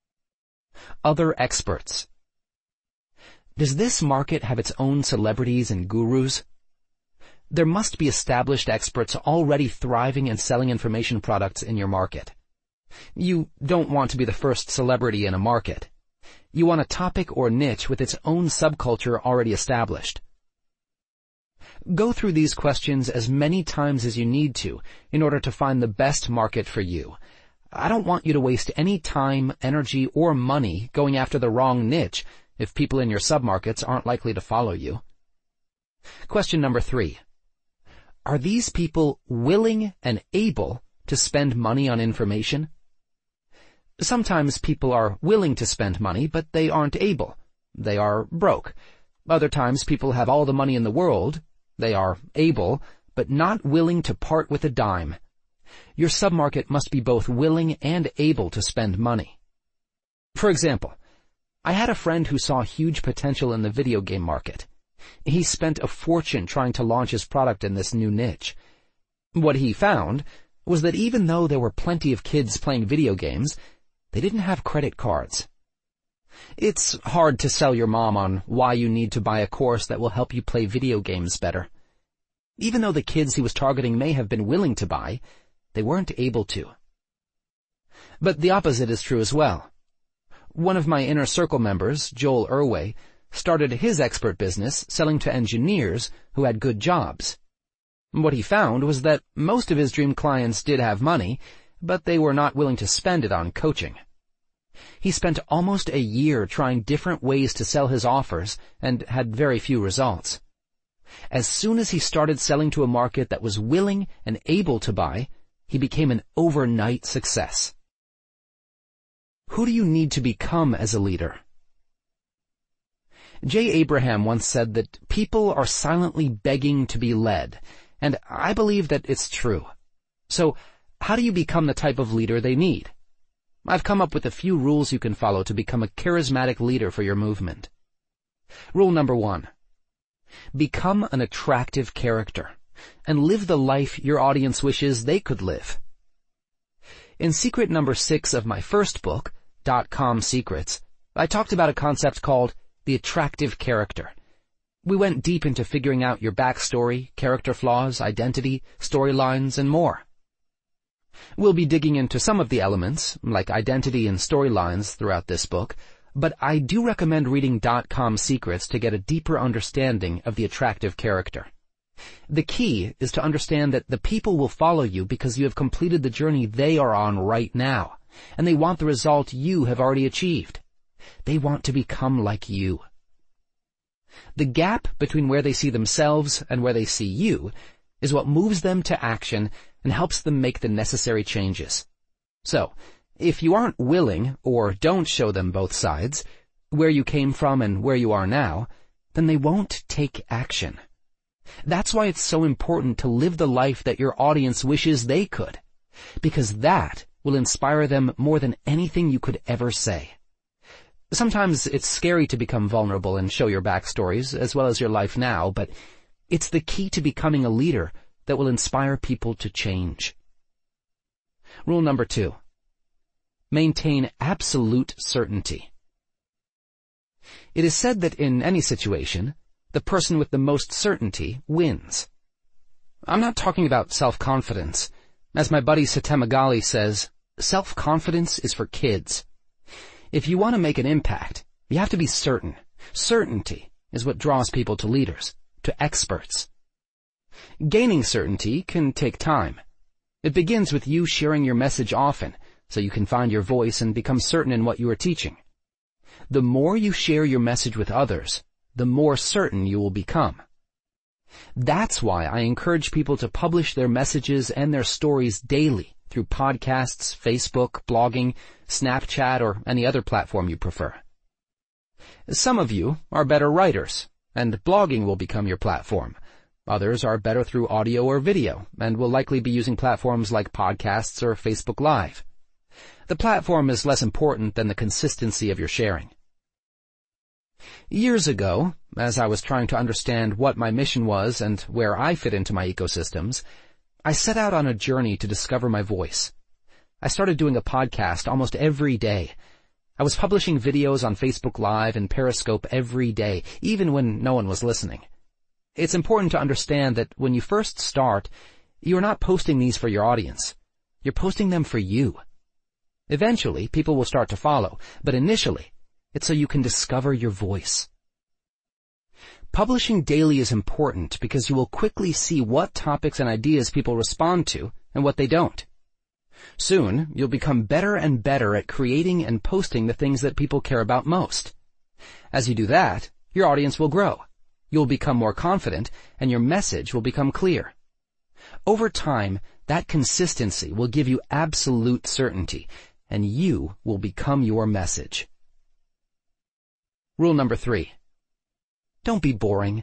Speaker 2: Other experts. Does this market have its own celebrities and gurus? There must be established experts already thriving and selling information products in your market. You don't want to be the first celebrity in a market. You want a topic or niche with its own subculture already established. Go through these questions as many times as you need to in order to find the best market for you. I don't want you to waste any time, energy, or money going after the wrong niche if people in your submarkets aren't likely to follow you. Question number 3. Are these people willing and able to spend money on information? Sometimes people are willing to spend money, but they aren't able. They are broke. Other times people have all the money in the world. They are able, but not willing to part with a dime. Your submarket must be both willing and able to spend money. For example, I had a friend who saw huge potential in the video game market. He spent a fortune trying to launch his product in this new niche. What he found was that even though there were plenty of kids playing video games, they didn't have credit cards. It's hard to sell your mom on why you need to buy a course that will help you play video games better. Even though the kids he was targeting may have been willing to buy, they weren't able to. But the opposite is true as well. One of my inner circle members, Joel Irway, started his expert business selling to engineers who had good jobs. What he found was that most of his dream clients did have money, but they were not willing to spend it on coaching. He spent almost a year trying different ways to sell his offers and had very few results. As soon as he started selling to a market that was willing and able to buy, he became an overnight success. Who do you need to become as a leader? Jay Abraham once said that people are silently begging to be led, and I believe that it's true. So, how do you become the type of leader they need? I've come up with a few rules you can follow to become a charismatic leader for your movement. Rule number 1. Become an attractive character and live the life your audience wishes they could live. In secret number 6 of my first book, .com Secrets, I talked about a concept called the attractive character. We went deep into figuring out your backstory, character flaws, identity, storylines, and more. We'll be digging into some of the elements, like identity and storylines, throughout this book, but I do recommend reading .com Secrets to get a deeper understanding of the attractive character. The key is to understand that the people will follow you because you have completed the journey they are on right now, and they want the result you have already achieved. They want to become like you. The gap between where they see themselves and where they see you is what moves them to action and helps them make the necessary changes. So, if you aren't willing or don't show them both sides, where you came from and where you are now, then they won't take action. That's why it's so important to live the life that your audience wishes they could, because that will inspire them more than anything you could ever say. Sometimes it's scary to become vulnerable and show your backstories as well as your life now, but it's the key to becoming a leader that will inspire people to change. Rule number 2. Maintain absolute certainty. It is said that in any situation, the person with the most certainty wins. I'm not talking about self-confidence. As my buddy Satema Gali says, self-confidence is for kids. If you want to make an impact, you have to be certain. Certainty is what draws people to leaders, to experts. Gaining certainty can take time. It begins with you sharing your message often, so you can find your voice and become certain in what you are teaching. The more you share your message with others, the more certain you will become. That's why I encourage people to publish their messages and their stories daily through podcasts, Facebook, blogging, Snapchat, or any other platform you prefer. Some of you are better writers, and blogging will become your platform. Others are better through audio or video, and will likely be using platforms like podcasts or Facebook Live. The platform is less important than the consistency of your sharing. Years ago, as I was trying to understand what my mission was and where I fit into my ecosystems, I set out on a journey to discover my voice. I started doing a podcast almost every day. I was publishing videos on Facebook Live and Periscope every day, even when no one was listening. It's important to understand that when you first start, you are not posting these for your audience. You're posting them for you. Eventually, people will start to follow, but initially, it's so you can discover your voice. Publishing daily is important because you will quickly see what topics and ideas people respond to and what they don't. Soon, you'll become better and better at creating and posting the things that people care about most. As you do that, your audience will grow. You'll become more confident, and your message will become clear. Over time, that consistency will give you absolute certainty, and you will become your message. Rule number 3. Don't be boring.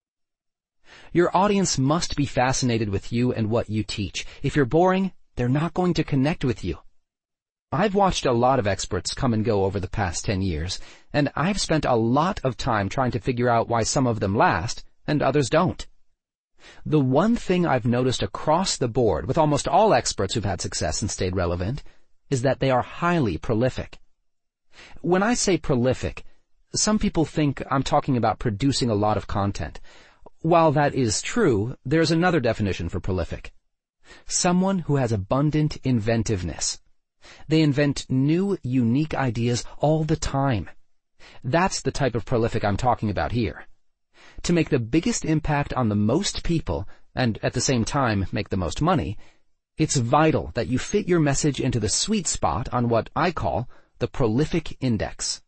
Speaker 2: Your audience must be fascinated with you and what you teach. If you're boring, they're not going to connect with you. I've watched a lot of experts come and go over the past 10 years, and I've spent a lot of time trying to figure out why some of them last and others don't. The one thing I've noticed across the board with almost all experts who've had success and stayed relevant is that they are highly prolific. When I say prolific, some people think I'm talking about producing a lot of content. While that is true, there's another definition for prolific. Someone who has abundant inventiveness. They invent new, unique ideas all the time. That's the type of prolific I'm talking about here. To make the biggest impact on the most people, and at the same time make the most money, it's vital that you fit your message into the sweet spot on what I call the prolific index.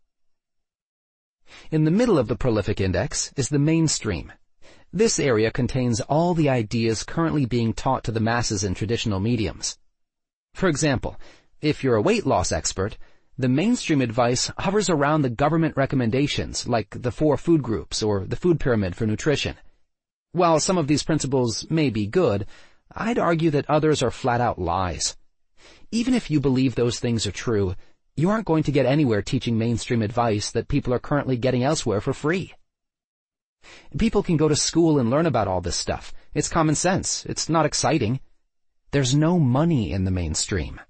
Speaker 2: In the middle of the prolific index is the mainstream. This area contains all the ideas currently being taught to the masses in traditional mediums. For example, if you're a weight loss expert, the mainstream advice hovers around the government recommendations like the 4 food groups or the food pyramid for nutrition. While some of these principles may be good, I'd argue that others are flat-out lies. Even if you believe those things are true, you aren't going to get anywhere teaching mainstream advice that people are currently getting elsewhere for free. People can go to school and learn about all this stuff. It's common sense. It's not exciting. There's no money in the mainstream.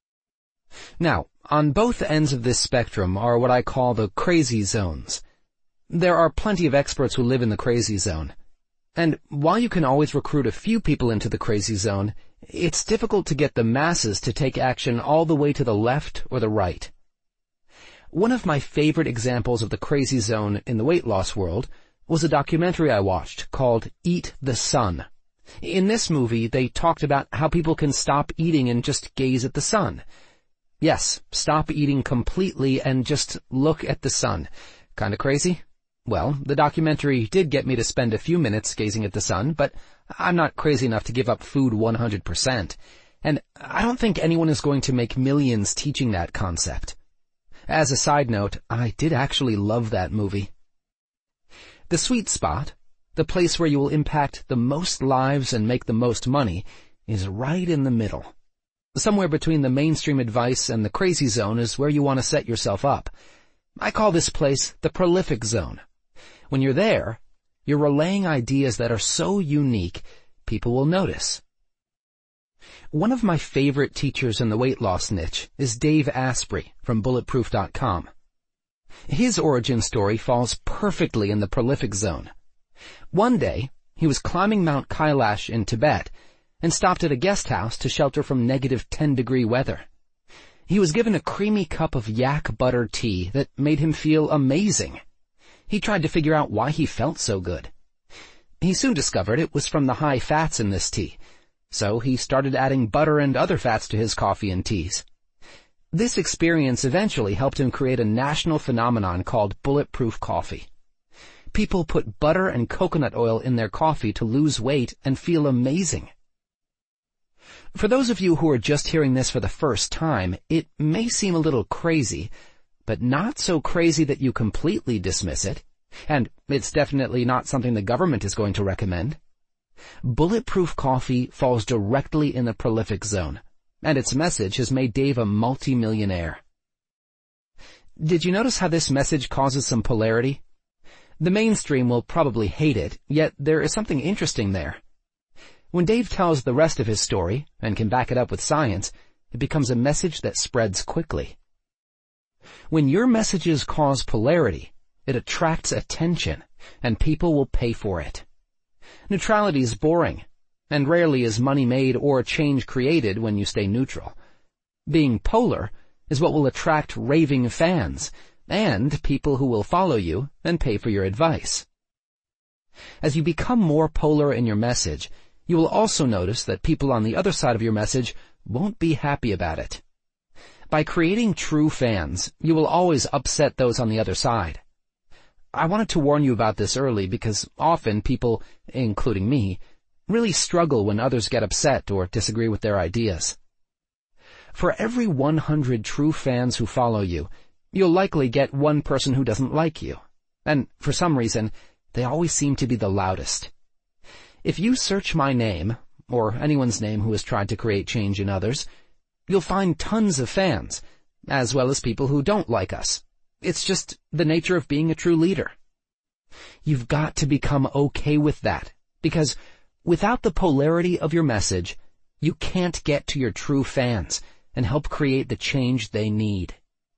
Speaker 2: Now, on both ends of this spectrum are what I call the crazy zones. There are plenty of experts who live in the crazy zone. And while you can always recruit a few people into the crazy zone, it's difficult to get the masses to take action all the way to the left or the right. One of my favorite examples of the crazy zone in the weight loss world was a documentary I watched called Eat the Sun. In this movie, they talked about how people can stop eating and just gaze at the sun. Yes, stop eating completely and just look at the sun. Kinda crazy? Well, the documentary did get me to spend a few minutes gazing at the sun, but I'm not crazy enough to give up food 100%. And I don't think anyone is going to make millions teaching that concept. As a side note, I did actually love that movie. The sweet spot, the place where you will impact the most lives and make the most money, is right in the middle. Somewhere between the mainstream advice and the crazy zone is where you want to set yourself up. I call this place the prolific zone. When you're there, you're relaying ideas that are so unique, people will notice. One of my favorite teachers in the weight loss niche is Dave Asprey from Bulletproof.com. His origin story falls perfectly in the prolific zone. One day, he was climbing Mount Kailash in Tibet and stopped at a guest house to shelter from negative 10-degree weather. He was given a creamy cup of yak butter tea that made him feel amazing. He tried to figure out why he felt so good. He soon discovered it was from the high fats in this tea, so he started adding butter and other fats to his coffee and teas. This experience eventually helped him create a national phenomenon called bulletproof coffee. People put butter and coconut oil in their coffee to lose weight and feel amazing. For those of you who are just hearing this for the first time, it may seem a little crazy, but not so crazy that you completely dismiss it, and it's definitely not something the government is going to recommend. Bulletproof coffee falls directly in the prolific zone, and its message has made Dave a multi-millionaire. Did you notice how this message causes some polarity? The mainstream will probably hate it, yet there is something interesting there. When Dave tells the rest of his story, and can back it up with science, it becomes a message that spreads quickly. When your messages cause polarity, it attracts attention, and people will pay for it. Neutrality is boring, and rarely is money made or change created when you stay neutral. Being polar is what will attract raving fans, and people who will follow you and pay for your advice. As you become more polar in your message, you will also notice that people on the other side of your message won't be happy about it. By creating true fans, you will always upset those on the other side. I wanted to warn you about this early because often people, including me, really struggle when others get upset or disagree with their ideas. For every 100 true fans who follow you, you'll likely get one person who doesn't like you. And for some reason, they always seem to be the loudest. If you search my name, or anyone's name who has tried to create change in others, you'll find tons of fans, as well as people who don't like us. It's just the nature of being a true leader. You've got to become okay with that, because without the polarity of your message, you can't get to your true fans and help create the change they need.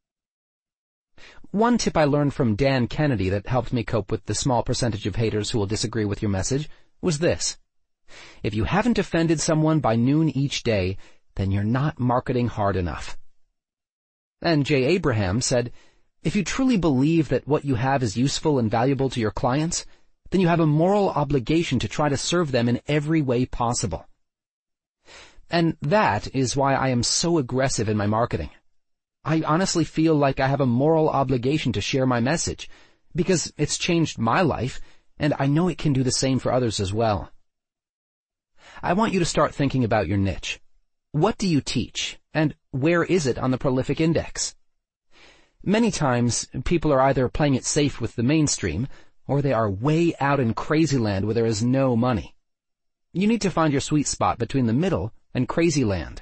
Speaker 2: One tip I learned from Dan Kennedy that helped me cope with the small percentage of haters who will disagree with your message was this. If you haven't offended someone by noon each day, then you're not marketing hard enough. And Jay Abraham said, if you truly believe that what you have is useful and valuable to your clients, then you have a moral obligation to try to serve them in every way possible. And that is why I am so aggressive in my marketing. I honestly feel like I have a moral obligation to share my message, because it's changed my life, and I know it can do the same for others as well. I want you to start thinking about your niche. What do you teach, and where is it on the prolific index? Many times, people are either playing it safe with the mainstream, or they are way out in crazy land where there is no money. You need to find your sweet spot between the middle and crazy land.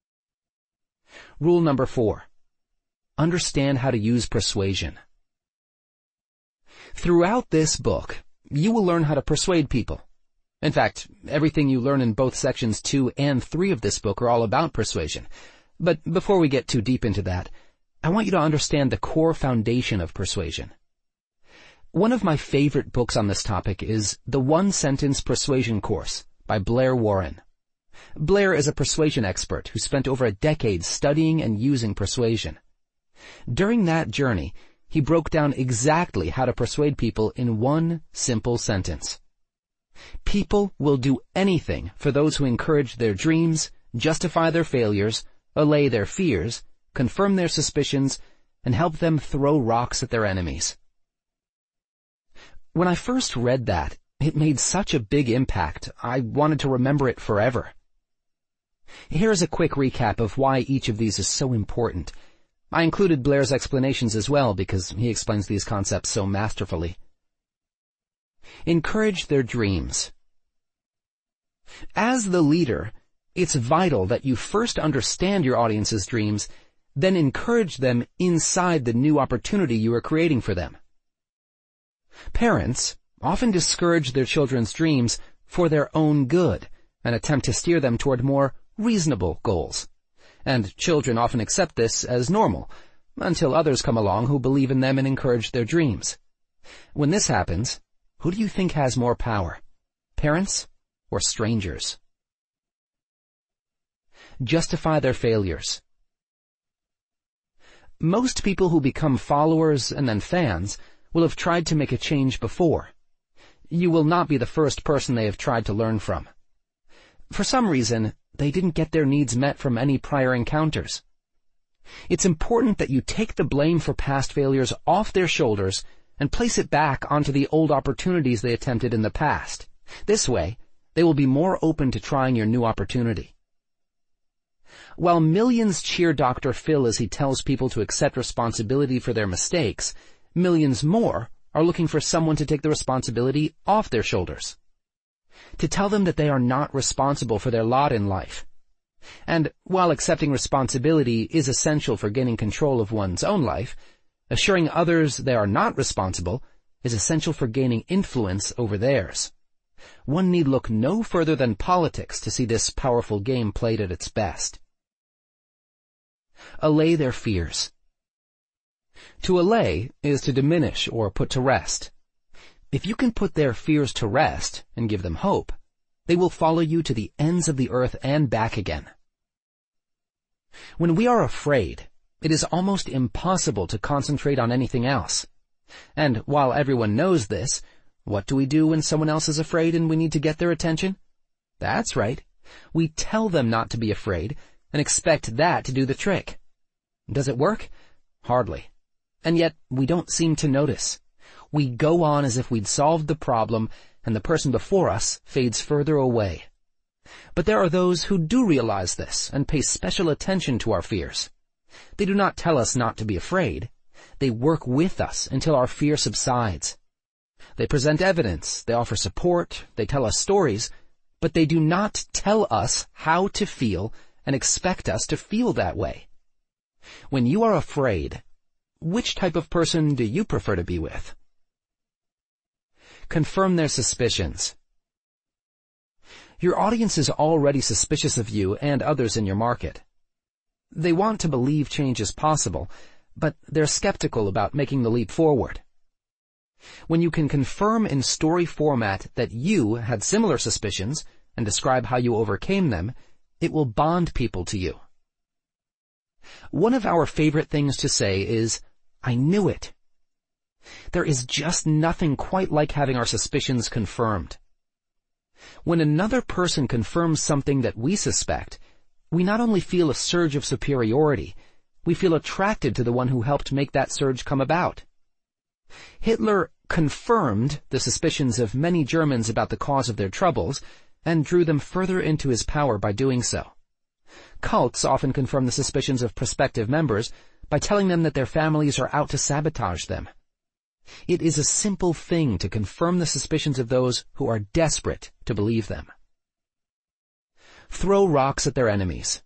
Speaker 2: Rule number 4. Understand how to use persuasion. Throughout this book, you will learn how to persuade people. In fact, everything you learn in both sections 2 and 3 of this book are all about persuasion. But before we get too deep into that, I want you to understand the core foundation of persuasion. One of my favorite books on this topic is The One-Sentence Persuasion Course by Blair Warren. Blair is a persuasion expert who spent over a decade studying and using persuasion. During that journey, he broke down exactly how to persuade people in one simple sentence. People will do anything for those who encourage their dreams, justify their failures, allay their fears, confirm their suspicions, and help them throw rocks at their enemies. When I first read that, it made such a big impact, I wanted to remember it forever. Here is a quick recap of why each of these is so important. I included Blair's explanations as well because he explains these concepts so masterfully. Encourage their dreams. As the leader, it's vital that you first understand your audience's dreams, then encourage them inside the new opportunity you are creating for them. Parents often discourage their children's dreams for their own good and attempt to steer them toward more reasonable goals. And children often accept this as normal, until others come along who believe in them and encourage their dreams. When this happens, who do you think has more power? Parents or strangers? Justify their failures. Most people who become followers and then fans will have tried to make a change before. You will not be the first person they have tried to learn from. For some reason, they didn't get their needs met from any prior encounters. It's important that you take the blame for past failures off their shoulders and place it back onto the old opportunities they attempted in the past. This way, they will be more open to trying your new opportunity. While millions cheer Dr. Phil as he tells people to accept responsibility for their mistakes, millions more are looking for someone to take the responsibility off their shoulders, to tell them that they are not responsible for their lot in life. And while accepting responsibility is essential for gaining control of one's own life, assuring others they are not responsible is essential for gaining influence over theirs. One need look no further than politics to see this powerful game played at its best. Allay their fears. To allay is to diminish or put to rest. If you can put their fears to rest and give them hope, they will follow you to the ends of the earth and back again. When we are afraid, it is almost impossible to concentrate on anything else. And while everyone knows this, what do we do when someone else is afraid and we need to get their attention? That's right. We tell them not to be afraid and expect that to do the trick. Does it work? Hardly. And yet, we don't seem to notice. We go on as if we'd solved the problem, and the person before us fades further away. But there are those who do realize this and pay special attention to our fears. They do not tell us not to be afraid. They work with us until our fear subsides. They present evidence, they offer support, they tell us stories, but they do not tell us how to feel and expect us to feel that way. When you are afraid, which type of person do you prefer to be with? Confirm their suspicions. Your audience is already suspicious of you and others in your market. They want to believe change is possible, but they're skeptical about making the leap forward. When you can confirm in story format that you had similar suspicions and describe how you overcame them, it will bond people to you. One of our favorite things to say is, "I knew it." There is just nothing quite like having our suspicions confirmed. When another person confirms something that we suspect, we not only feel a surge of superiority, we feel attracted to the one who helped make that surge come about. Hitler confirmed the suspicions of many Germans about the cause of their troubles and drew them further into his power by doing so. Cults often confirm the suspicions of prospective members by telling them that their families are out to sabotage them. It is a simple thing to confirm the suspicions of those who are desperate to believe them. Throw rocks at their enemies.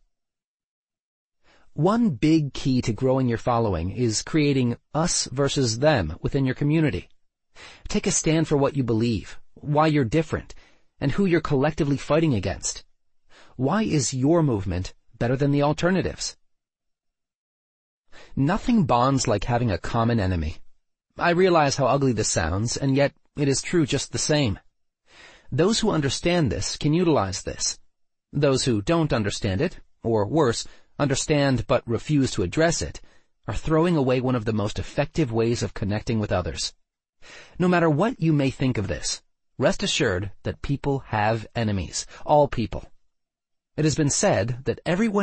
Speaker 2: One big key to growing your following is creating us versus them within your community. Take a stand for what you believe, why you're different, and who you're collectively fighting against. Why is your movement better than the alternatives? Nothing bonds like having a common enemy. I realize how ugly this sounds, and yet it is true just the same. Those who understand this can utilize this. Those who don't understand it, or worse, understand but refuse to address it, are throwing away one of the most effective ways of connecting with others. No matter what you may think of this, rest assured that people have enemies, all people. It has been said that everyone